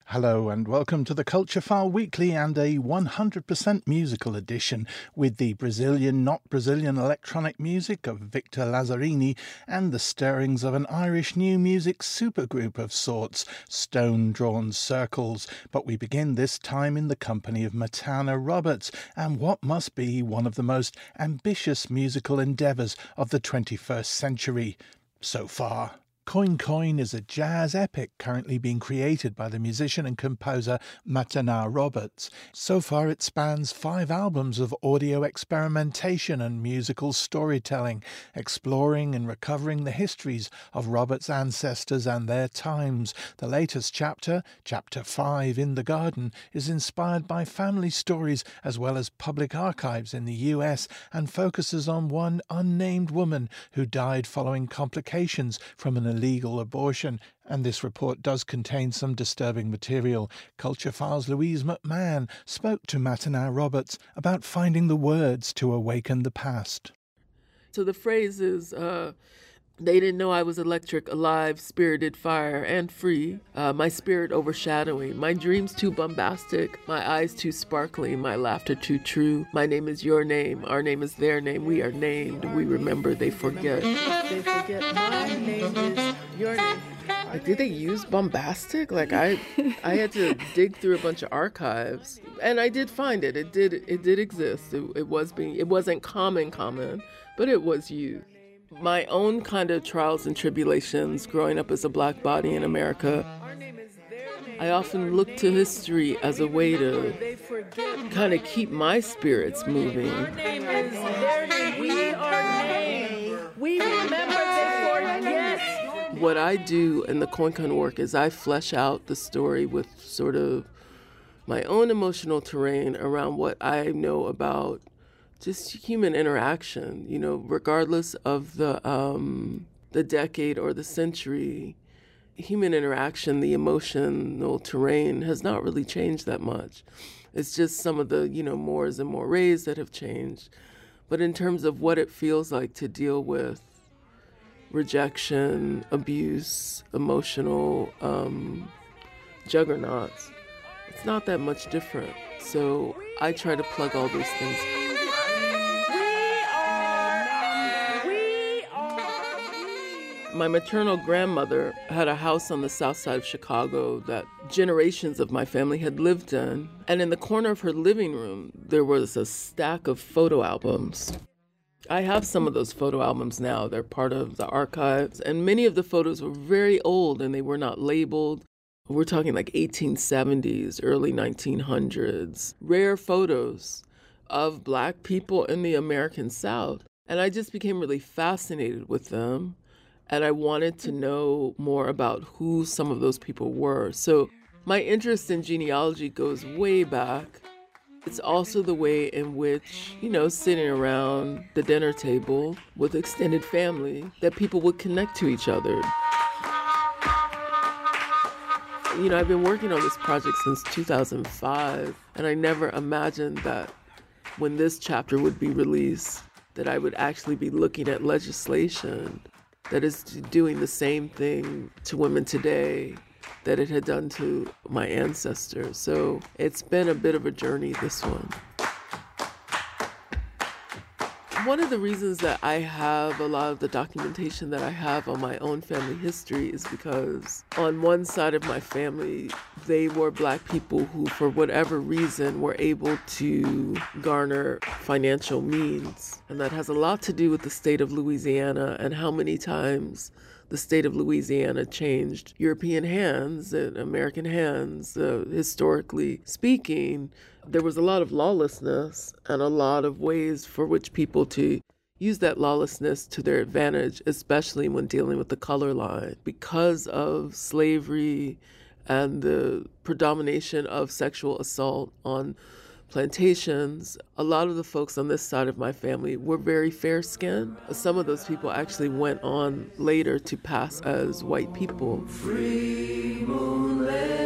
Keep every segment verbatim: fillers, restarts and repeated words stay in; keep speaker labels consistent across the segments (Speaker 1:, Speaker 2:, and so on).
Speaker 1: Hello and welcome to the Culture File Weekly and a one hundred percent musical edition with the Brazilian, not Brazilian electronic music of Victor Lazzarini and the stirrings of an Irish new music supergroup of sorts, Stone Drawn Circles. But we begin this time in the company of Matana Roberts and what must be one of the most ambitious musical endeavours of the twenty-first century so far. Coin Coin is a jazz epic currently being created by the musician and composer Matana Roberts. So far it spans five albums of audio experimentation and musical storytelling, exploring and recovering the histories of Roberts' ancestors and their times. The latest chapter, Chapter five in the Garden, is inspired by family stories as well as public archives in the U S and focuses on one unnamed woman who died following complications from an illegal abortion, and this report does contain some disturbing material. Culture Files' Louise McMahon spoke to Matana Roberts about finding the words to awaken the past.
Speaker 2: So the phrase is, uh, they didn't know I was electric, alive, spirited, fire, and free. Uh, my spirit overshadowing. My dreams too bombastic. My eyes too sparkling. My laughter too true. My name is your name. Our name is their name. We are named. We remember. They forget. They forget. My name is your name. Like, did they use bombastic? Like I, I had to dig through a bunch of archives, and I did find it. It did. It did exist. It, it was being. It wasn't common, common, but it was used. My own kind of trials and tribulations growing up as a black body in America, I often look to history as a way to kind of keep my spirits moving. Our name is their name. We are named. We remember, they forget. What I do in the Coin Coin work is I flesh out the story with sort of my own emotional terrain around what I know about just human interaction, you know, regardless of the um, the decade or the century, human interaction, the emotional terrain has not really changed that much. It's just some of the, you know, mores and mores that have changed. But in terms of what it feels like to deal with rejection, abuse, emotional um, juggernauts, it's not that much different. So I try to plug all those things. My maternal grandmother had a house on the south side of Chicago that generations of my family had lived in. And in the corner of her living room, there was a stack of photo albums. I have some of those photo albums now. They're part of the archives. And many of the photos were very old and they were not labeled. We're talking like eighteen seventies, early nineteen hundreds. Rare photos of Black people in the American South. And I just became really fascinated with them. And I wanted to know more about who some of those people were. So my interest in genealogy goes way back. It's also the way in which, you know, sitting around the dinner table with extended family, that people would connect to each other. You know, I've been working on this project since two thousand five, and I never imagined that when this chapter would be released, that I would actually be looking at legislation that is doing the same thing to women today that it had done to my ancestors. So it's been a bit of a journey, this one. One of the reasons that I have a lot of the documentation that I have on my own family history is because on one side of my family, they were Black people who, for whatever reason, were able to garner financial means. And that has a lot to do with the state of Louisiana and how many times the state of Louisiana changed European hands and American hands. Uh, historically speaking, there was a lot of lawlessness and a lot of ways for which people to use that lawlessness to their advantage, especially when dealing with the color line. Because of slavery and the predomination of sexual assault on plantations, a lot of the folks on this side of my family were very fair-skinned. Some of those people actually went on later to pass as white people. Free moon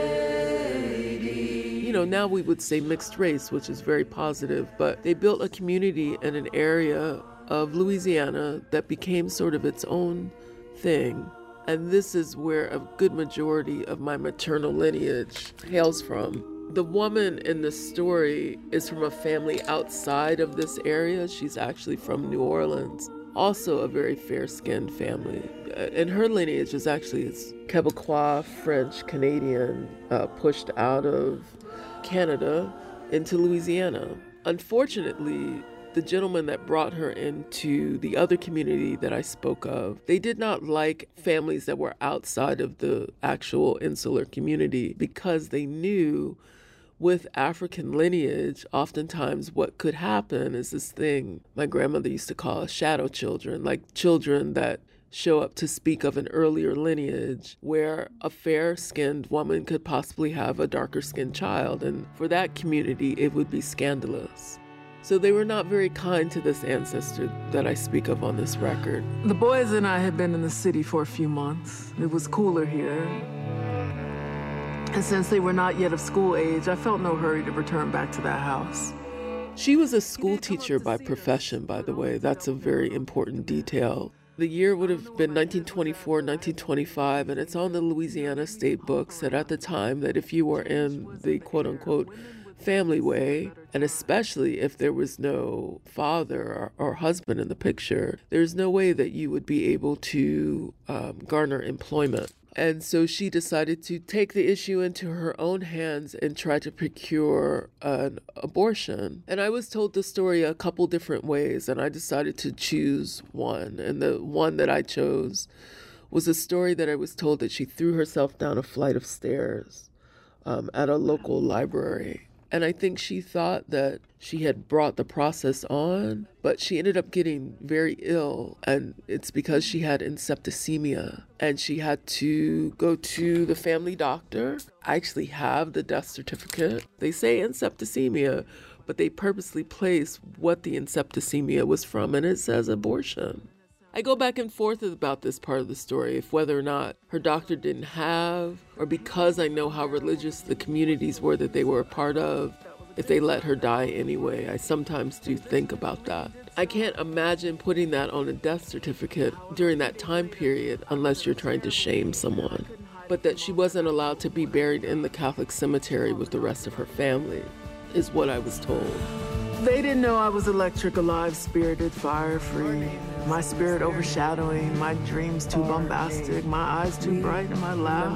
Speaker 2: lady. You know, now we would say mixed race, which is very positive, but they built a community in an area of Louisiana that became sort of its own thing. And this is where a good majority of my maternal lineage hails from. The woman in the story is from a family outside of this area. She's actually from New Orleans, also a very fair-skinned family. And her lineage is actually it's Quebecois, French, Canadian, uh, pushed out of Canada into Louisiana. Unfortunately, the gentleman that brought her into the other community that I spoke of, they did not like families that were outside of the actual insular community because they knew with African lineage, oftentimes what could happen is this thing my grandmother used to call shadow children, like children that show up to speak of an earlier lineage where a fair-skinned woman could possibly have a darker-skinned child. And for that community, it would be scandalous. So they were not very kind to this ancestor that I speak of on this record.
Speaker 3: The boys and I had been in the city for a few months. It was cooler here. And since they were not yet of school age, I felt no hurry to return back to that house.
Speaker 2: She was a school teacher by profession, by the way. That's a very important detail. The year would have been nineteen twenty-four, nineteen twenty-five, and it's on the Louisiana state books that at the time that if you were in the quote-unquote family way, and especially if there was no father or, or husband in the picture, there's no way that you would be able to um, garner employment. And so she decided to take the issue into her own hands and try to procure an abortion. And I was told the story a couple different ways, and I decided to choose one. And the one that I chose was a story that I was told that she threw herself down a flight of stairs um, at a local library. And I think she thought that she had brought the process on, but she ended up getting very ill. And it's because she had septicemia and she had to go to the family doctor. I actually have the death certificate. They say septicemia, but they purposely place what the septicemia was from, and it says abortion. I go back and forth about this part of the story, if whether or not her doctor didn't have, or because I know how religious the communities were that they were a part of, if they let her die anyway. I sometimes do think about that. I can't imagine putting that on a death certificate during that time period unless you're trying to shame someone. But that she wasn't allowed to be buried in the Catholic cemetery with the rest of her family is what I was told.
Speaker 3: They didn't know I was electric, alive, spirited, fire-free. My spirit overshadowing, my dreams too bombastic, my eyes too bright and my laugh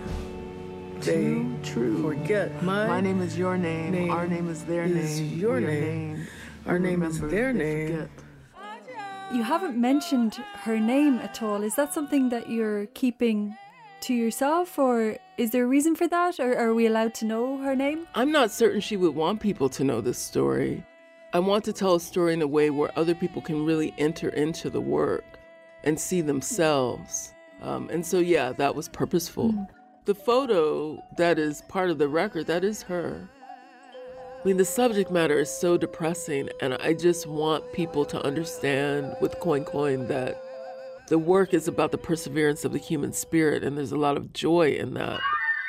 Speaker 3: too true.
Speaker 4: Forget my,
Speaker 3: my name is your name,
Speaker 4: name
Speaker 3: our name is their
Speaker 4: is
Speaker 3: name,
Speaker 4: your
Speaker 3: your
Speaker 4: name,
Speaker 3: name.
Speaker 4: our name is
Speaker 3: Remember,
Speaker 4: their
Speaker 3: they
Speaker 4: name.
Speaker 3: forget.
Speaker 5: You haven't mentioned her name at all. Is that something that you're keeping to yourself, or is there a reason for that, or are we allowed to know her name?
Speaker 2: I'm not certain she would want people to know this story. I want to tell a story in a way where other people can really enter into the work and see themselves. Um, and so, yeah, that was purposeful. Mm. The photo that is part of the record, that is her. I mean, the subject matter is so depressing, and I just want people to understand with Coin Coin that the work is about the perseverance of the human spirit, and there's a lot of joy in that.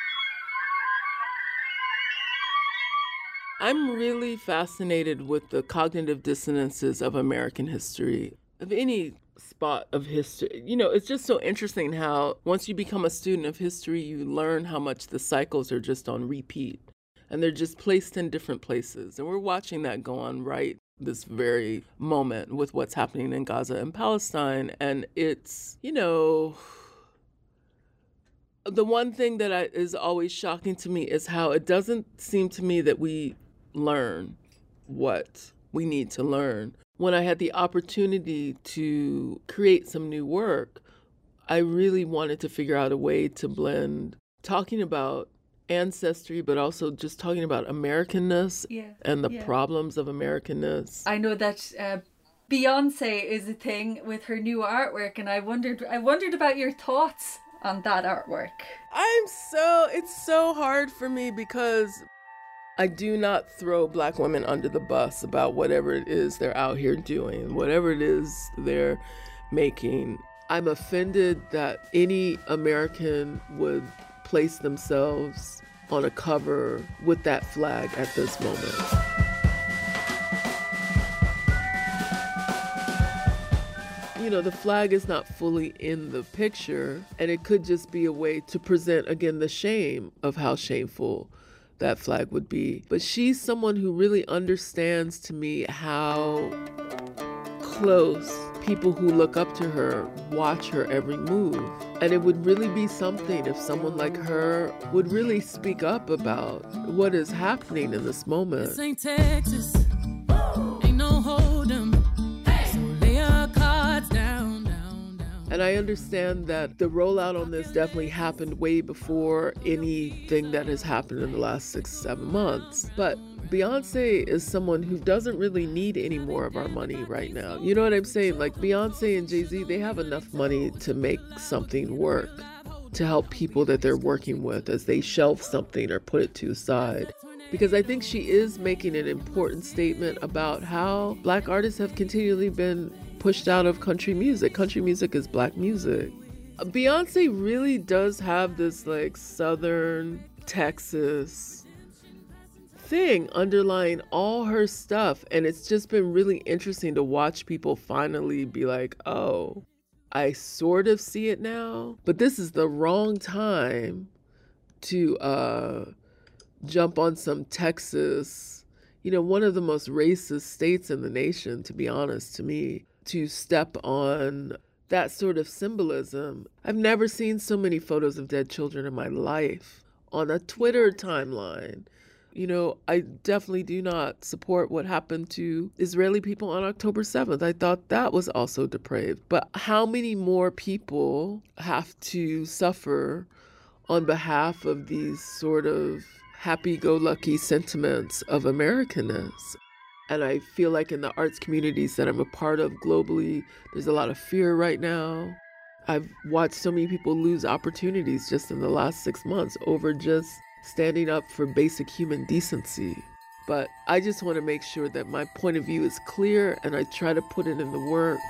Speaker 2: I'm really fascinated with the cognitive dissonances of American history, of any spot of history. You know, it's just so interesting how once you become a student of history, you learn how much the cycles are just on repeat, and they're just placed in different places. And we're watching that go on right this very moment with what's happening in Gaza and Palestine. And it's, you know, the one thing that I, is always shocking to me is how it doesn't seem to me that we learn what we need to learn. When I had the opportunity to create some new work, I really wanted to figure out a way to blend talking about ancestry, but also just talking about Americanness
Speaker 5: yeah,
Speaker 2: and the
Speaker 5: yeah.
Speaker 2: problems of Americanness.
Speaker 5: I know that uh, Beyonce is a thing with her new artwork, and I wondered, I wondered about your thoughts on that artwork.
Speaker 2: I'm so, it's so hard for me because I do not throw Black women under the bus about whatever it is they're out here doing, whatever it is they're making. I'm offended that any American would place themselves on a cover with that flag at this moment. you know, the flag is not fully in the picture, and it could just be a way to present, again, the shame of how shameful that flag would be. But she's someone who really understands, to me, how close people who look up to her watch her every move. And it would really be something if someone like her would really speak up about what is happening in this moment.
Speaker 4: This ain't Texas, ain't no hold'em, so lay your cards down, down, down.
Speaker 2: And I understand that the rollout on this definitely happened way before anything that has happened in the last six, seven months. But Beyonce is someone who doesn't really need any more of our money right now. You know what I'm saying? Like Beyonce and Jay-Z, they have enough money to make something work, to help people that they're working with as they shelve something or put it to the side. Because I think she is making an important statement about how Black artists have continually been pushed out of country music. Country music is Black music. Beyonce really does have this like Southern Texas thing underlying all her stuff, and it's just been really interesting to watch people finally be like, oh, I sort of see it now, but this is the wrong time to uh jump on some Texas, you know, one of the most racist states in the nation, to be honest, to me, to step on that sort of symbolism. I've never seen so many photos of dead children in my life on a Twitter timeline. You know, I definitely do not support what happened to Israeli people on October seventh. I thought that was also depraved. But how many more people have to suffer on behalf of these sort of happy-go-lucky sentiments of Americanness? And I feel like in the arts communities that I'm a part of globally, there's a lot of fear right now. I've watched so many people lose opportunities just in the last six months over just standing up for basic human decency. But I just want to make sure that my point of view is clear, and I try to put it in the work.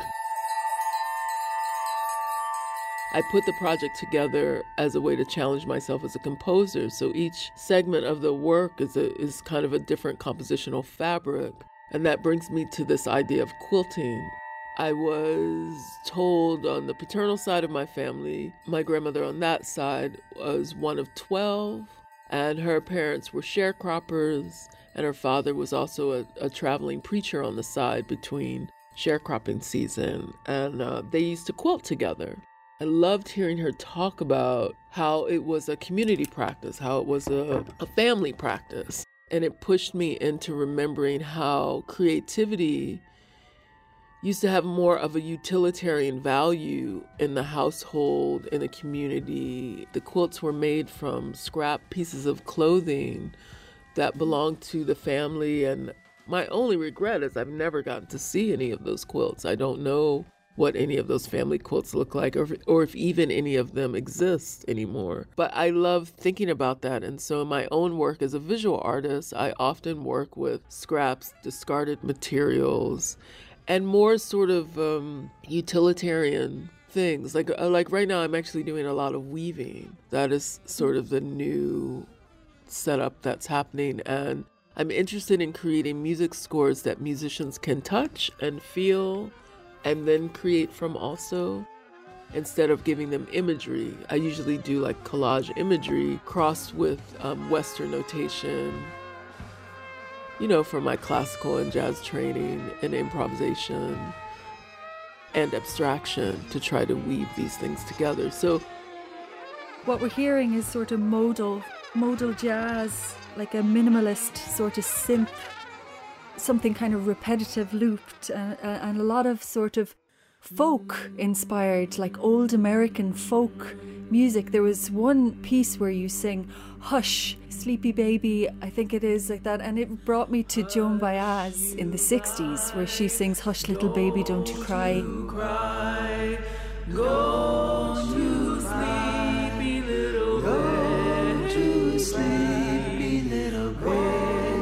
Speaker 2: I put the project together as a way to challenge myself as a composer. So each segment of the work is a, is kind of a different compositional fabric. And that brings me to this idea of quilting. I was told on the paternal side of my family, my grandmother on that side was one of twelve, and her parents were sharecroppers, and her father was also a, a traveling preacher on the side between sharecropping season, and uh, they used to quilt together. I loved hearing her talk about how it was a community practice, how it was a, a family practice. And it pushed me into remembering how creativity used to have more of a utilitarian value in the household, in the community. The quilts were made from scrap pieces of clothing that belonged to the family. And my only regret is I've never gotten to see any of those quilts. I don't know what any of those family quilts look like, or if, or if even any of them exist anymore. But I love thinking about that. And so in my own work as a visual artist, I often work with scraps, discarded materials, and more sort of um, utilitarian things. Like, uh, like right now, I'm actually doing a lot of weaving. That is sort of the new setup that's happening. And I'm interested in creating music scores that musicians can touch and feel and then create from also, instead of giving them imagery. I usually do like collage imagery crossed with um, Western notation, you know, from my classical and jazz training and improvisation and abstraction to try to weave these things together. So
Speaker 5: what we're hearing is sort of modal, modal jazz, like a minimalist sort of synth, something kind of repetitive looped, uh, uh, and a lot of sort of folk inspired, like old American folk music. There was one piece where you sing Hush, Sleepy Baby, I think it is, like that, and it brought me to Joan Baez in the sixties, where she sings Hush Little Baby, Don't You Cry.
Speaker 4: Cry, go to sleepy little bed, to sleepy little bed.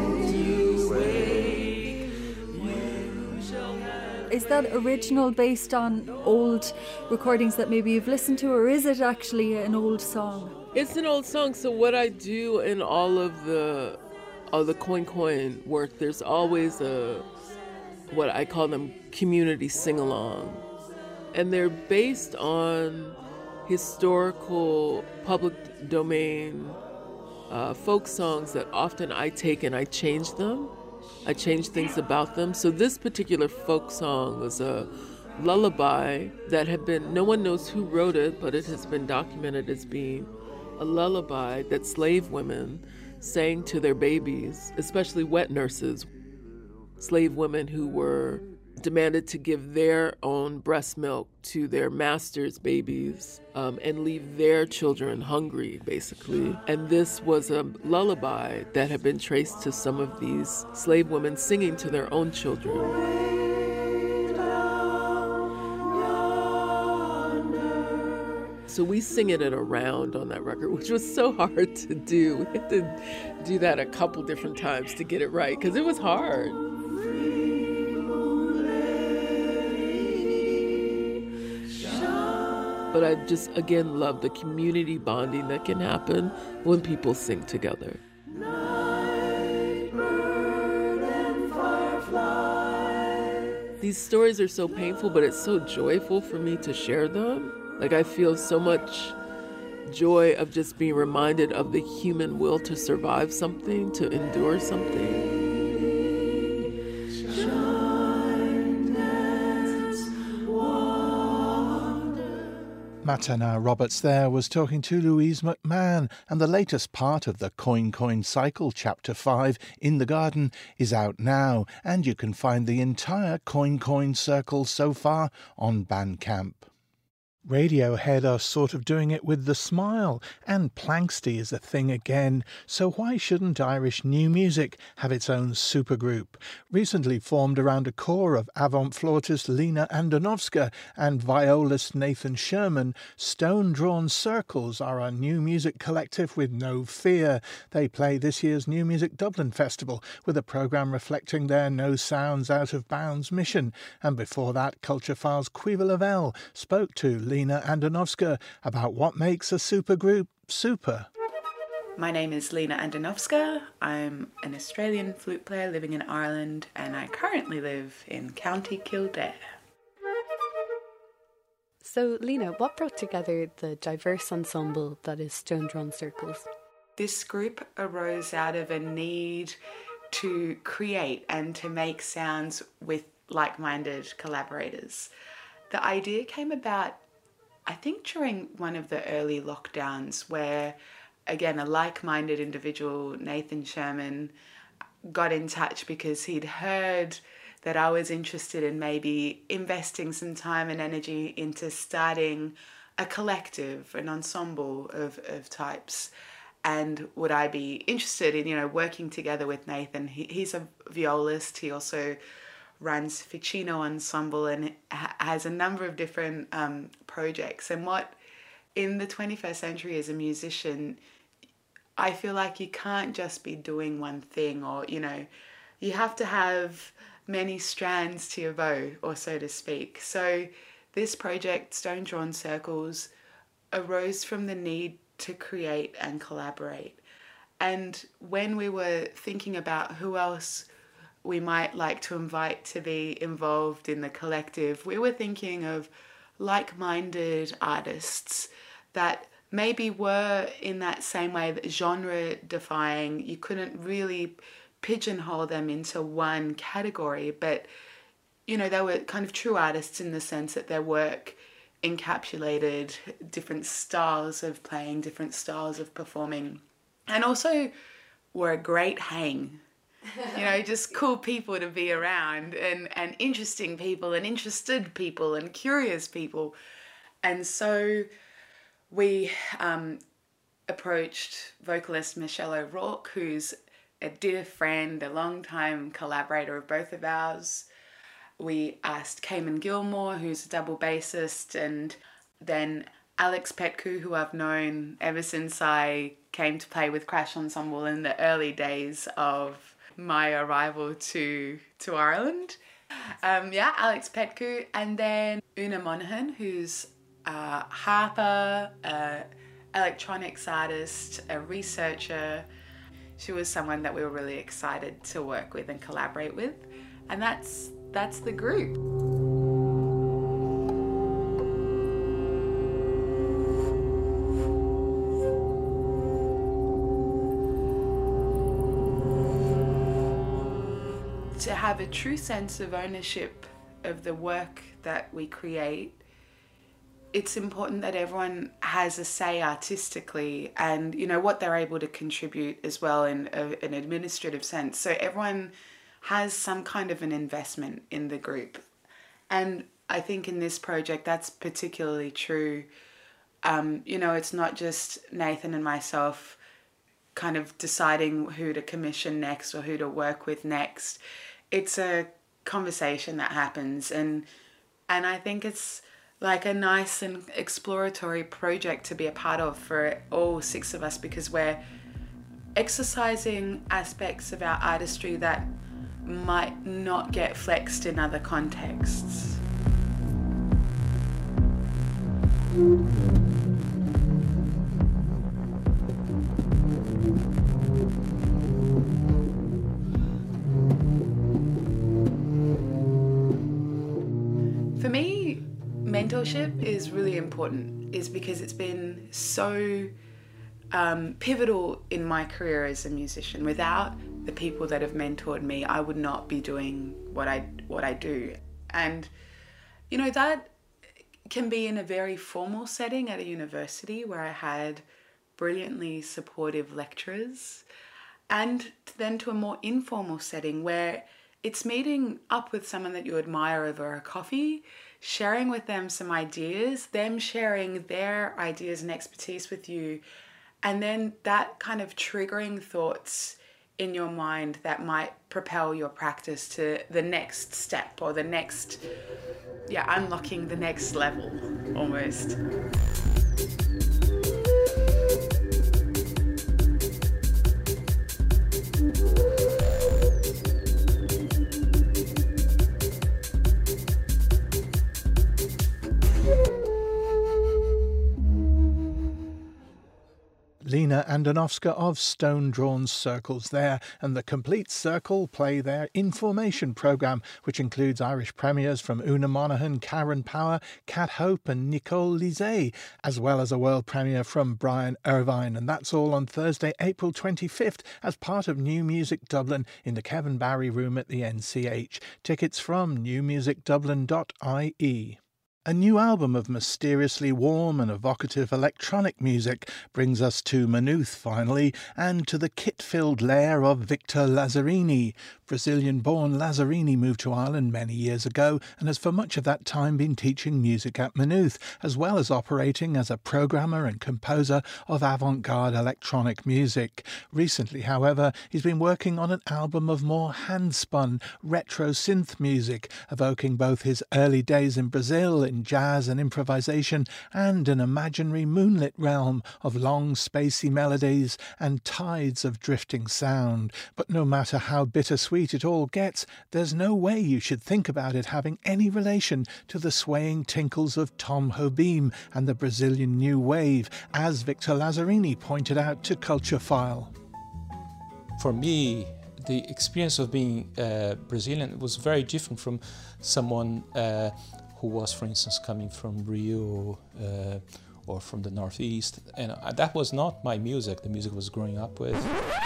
Speaker 5: Is that original based on old recordings that maybe you've listened to, or is it actually an old song?
Speaker 2: It's an old song. So what I do in all of the all the coin coin work, there's always a, what I call them, community sing-along. and they're based on historical public domain uh, folk songs that often I take and I change them. I change things about them. So this particular folk song was a lullaby that had been, no one knows who wrote it, but it has been documented as being a lullaby that slave women sang to their babies, especially wet nurses, slave women who were demanded to give their own breast milk to their masters' babies um, and leave their children hungry, basically. And this was a lullaby that had been traced to some of these slave women singing to their own children. So we sing it at a round on that record, which was so hard to do. We had to do that a couple different times to get it right, because it was hard. But I just, again, love the community bonding that can happen when people sing together. These stories are so painful, but it's so joyful for me to share them. Like, I feel so much joy of just being reminded of the human will to survive something, to endure something.
Speaker 1: Matana Roberts there was talking to Louise McMahon, and the latest part of the Coin Coin Cycle, Chapter five, In the Garden, is out now, and you can find the entire Coin Coin Circle so far on Bandcamp. Radiohead are sort of doing it with the smile, and Planxty is a thing again, so why shouldn't Irish new music have its own supergroup? Recently formed around a core of avant-flautist Lena Andonovska and violist Nathan Sherman, Stone Drawn Circles are a new music collective with no fear. They play this year's New Music Dublin Festival with a programme reflecting their No Sounds Out of Bounds mission, and before that Culture Files Quiva Lavelle spoke to Lena Andonovska about what makes a supergroup super.
Speaker 6: My name is Lena Andonovska. I'm an Australian flute player living in Ireland, and I currently live in County Kildare.
Speaker 7: So, Lena, what brought together the diverse ensemble that is Stone Drawn Circles?
Speaker 6: This group arose out of a need to create and to make sounds with like-minded collaborators. The idea came about, I think, during one of the early lockdowns where, again, a like-minded individual, Nathan Sherman, got in touch because he'd heard that I was interested in maybe investing some time and energy into starting a collective, an ensemble of, of types. And would I be interested in, you know, working together with Nathan? He, he's a violist. He also runs Ficino Ensemble and ha- has a number of different um, projects. And what, in the twenty-first century as a musician, I feel like you can't just be doing one thing, or, you know, you have to have many strands to your bow, or so to speak. So this project, Stone Drawn Circles, arose from the need to create and collaborate. And when we were thinking about who else we might like to invite to be involved in the collective, we were thinking of like-minded artists that maybe were in that same way that genre defying. You couldn't really pigeonhole them into one category, but, you know, they were kind of true artists in the sense that their work encapsulated different styles of playing, different styles of performing, and also were a great hang. You know, just cool people to be around, and, and interesting people and interested people and curious people. And so we um, approached vocalist Michelle O'Rourke, who's a dear friend, a long-time collaborator of both of ours. We asked Cayman Gilmore, who's a double bassist, and then Alex Petku, who I've known ever since I came to play with Crash Ensemble in the early days of my arrival to to Ireland. Um, yeah, Alex Petku, and then Una Monaghan, who's a harper, a electronics artist, a researcher. She was someone that we were really excited to work with and collaborate with, and that's that's the group. to have a true sense of ownership of the work that we create, it's important that everyone has a say artistically and, you know, what they're able to contribute as well in a, an administrative sense. So everyone has some kind of an investment in the group. And I think in this project, that's particularly true. Um, you know, it's not just Nathan and myself kind of deciding who to commission next or who to work with next. It's a conversation that happens, and and I think it's like a nice and exploratory project to be a part of for all six of us, because we're exercising aspects of our artistry that might not get flexed in other contexts. For me, mentorship is really important, is because it's been so um, pivotal in my career as a musician. Without the people that have mentored me, I would not be doing what I what I do. And, you know, that can be in a very formal setting at a university where I had brilliantly supportive lecturers, and then to a more informal setting where it's meeting up with someone that you admire over a coffee, sharing with them some ideas, them sharing their ideas and expertise with you, and then that kind of triggering thoughts in your mind that might propel your practice to the next step or the next, yeah, unlocking the next level almost.
Speaker 1: Lena Andonovska of Stone Drawn Circles there, and the Complete Circle play their Information programme, which includes Irish premieres from Una Monaghan, Karen Power, Kat Hope and Nicole Lizet, as well as a world premiere from Brian Irvine, and that's all on Thursday, April twenty-fifth, as part of New Music Dublin in the Kevin Barry Room at the N C H. Tickets from new music dublin dot I E. A new album of mysteriously warm and evocative electronic music brings us to Maynooth finally, and to the kit-filled lair of Victor Lazzarini. Brazilian-born Lazzarini moved to Ireland many years ago and has for much of that time been teaching music at Maynooth, as well as operating as a programmer and composer of avant-garde electronic music. Recently, however, he's been working on an album of more hand-spun retro synth music, evoking both his early days in Brazil in jazz and improvisation and an imaginary moonlit realm of long spacey melodies and tides of drifting sound. But no matter how bittersweet it all gets, there's no way you should think about it having any relation to the swaying tinkles of Tom Jobim and the Brazilian New Wave, as Victor Lazzarini pointed out to Culture File.
Speaker 8: For me, the experience of being uh, Brazilian was very different from someone uh, who was, for instance, coming from Rio uh, or from the Northeast. And uh, that was not my music, the music I was growing up with.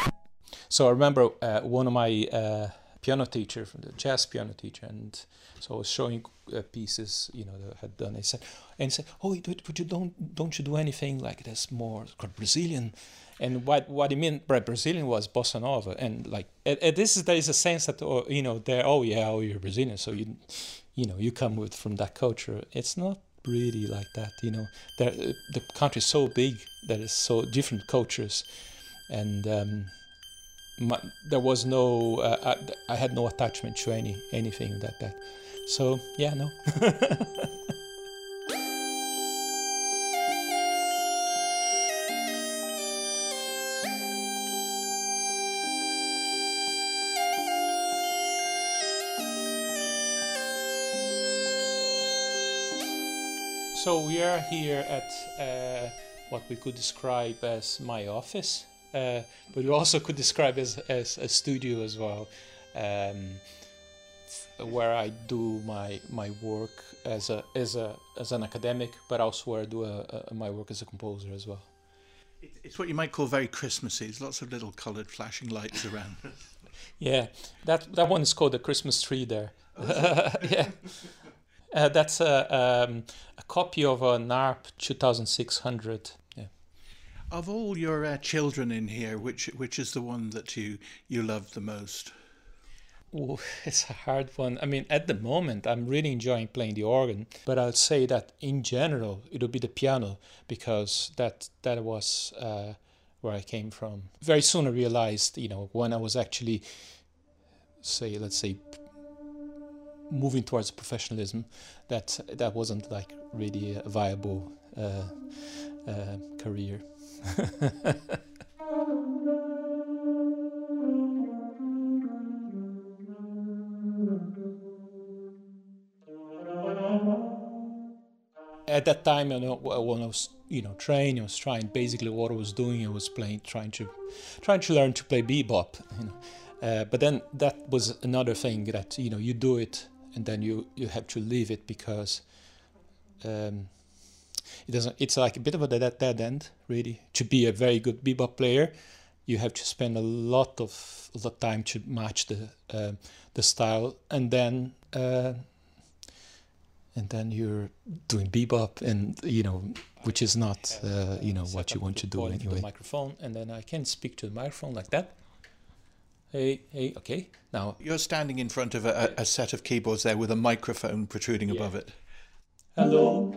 Speaker 8: So I remember uh, one of my uh, piano teacher, from the jazz piano teacher, and so I was showing uh, pieces, you know, that I had done. He said, and he said, "Oh, but you don't, don't you do anything like this more called Brazilian?" And what what he meant by Brazilian was bossa nova, and like, at, at this is there is a sense that, oh, you know, there, oh yeah, oh you're Brazilian, so you, you know, you come with from that culture. It's not really like that, you know. There, the country is so big that it's so different cultures, and. Um, My, there was no, uh, I, I had no attachment to any anything like that. So, yeah, no. So we are here at uh, what we could describe as my office. Uh, but we also could describe as as a studio as well, um, where I do my my work as a as a as an academic, but also where I do a, a, my work as a composer as well.
Speaker 1: It's what you might call very Christmassy. There's lots of little coloured flashing lights around.
Speaker 8: Yeah, that that one is called the Christmas tree there. Yeah, uh, that's a um, a copy of an A R P twenty-six hundred. Yeah.
Speaker 1: Of all your uh, children in here, which which is the one that you you love the most?
Speaker 8: Ooh, it's a hard one. I mean, at the moment, I'm really enjoying playing the organ, but I'll say that in general, it would be the piano, because that that was uh, where I came from. Very soon I realized, you know, when I was actually, say, let's say, moving towards professionalism, that that wasn't like really a viable uh, uh, career. At that time, you know, when I was, you know, training, I was trying. Basically, what I was doing, I was playing, trying to, trying to learn to play bebop. You know, uh, but then that was another thing that, you know, you do it and then you you have to leave it because um, it doesn't. It's like a bit of a dead, dead end, really. To be a very good bebop player, you have to spend a lot of the time to match the uh, the style, and then. Uh, And then you're doing bebop, and you know, which is not, uh, you know, what you want to do anyway. The microphone, and then I can speak to the microphone like that. Hey, hey, okay. Now
Speaker 1: you're standing in front of a, a set of keyboards there with a microphone protruding yeah. above it.
Speaker 8: Hello.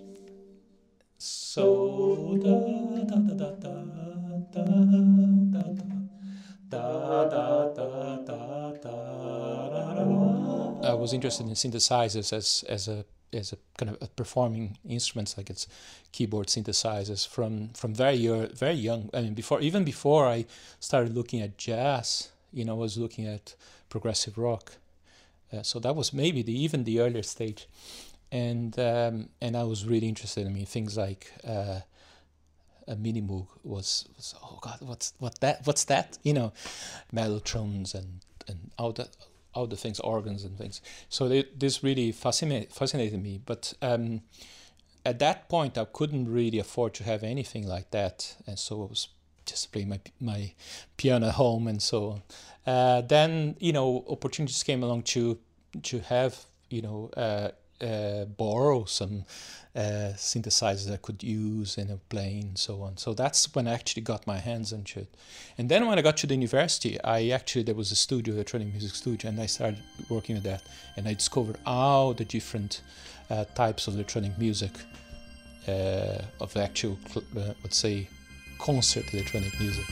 Speaker 8: So da da da da da da da da da da da. I was interested in synthesizers as as a as a kind of a performing instruments, like it's keyboard synthesizers from from very very young. I mean, before even before I started looking at jazz, you know, I was looking at progressive rock. Uh, so that was maybe the even the earlier stage, and um, and I was really interested. I mean, things like uh, a Minimoog was, was oh god, what's what that what's that? You know, mellotrons and and all that. Other things, organs and things. So they, this really fascinated, fascinated me. But um, at that point, I couldn't really afford to have anything like that. And so I was just playing my my piano at home and so on. Uh, then, you know, opportunities came along to to have, you know, uh, uh, borrow some uh, synthesizers I could use in a plane and so on. So that's when I actually got my hands on it. And then when I got to the university, I actually, there was a studio, a electronic music studio, and I started working with that. And I discovered all the different uh, types of electronic music, uh, of actual, uh, let's say, concert electronic music.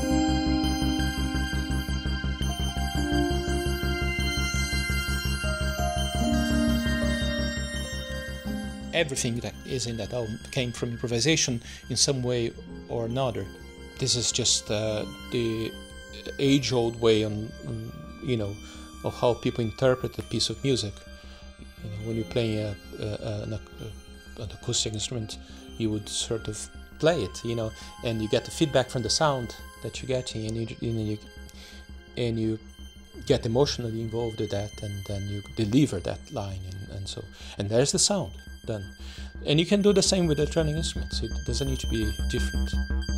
Speaker 8: Everything that is in that album came from improvisation in some way or another. This is just uh, the age-old way on, on, you know, of how people interpret a piece of music. You know, when you're playing a, a, an, a, an acoustic instrument, you would sort of play it, you know, and you get the feedback from the sound that you're getting, and you and you, and you get emotionally involved with that, and then you deliver that line, and, and so, and there's the sound. Done. And you can do the same with electronic instruments. It doesn't need to be different.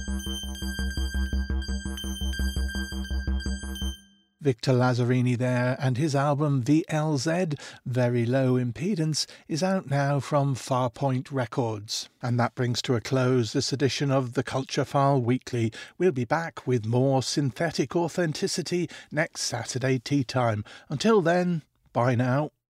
Speaker 1: Victor Lazzarini there, and his album V L Z, Very Low Impedance, is out now from Farpoint Records. And that brings to a close this edition of the Culture File Weekly. We'll be back with more synthetic authenticity next Saturday tea time. Until then, bye now.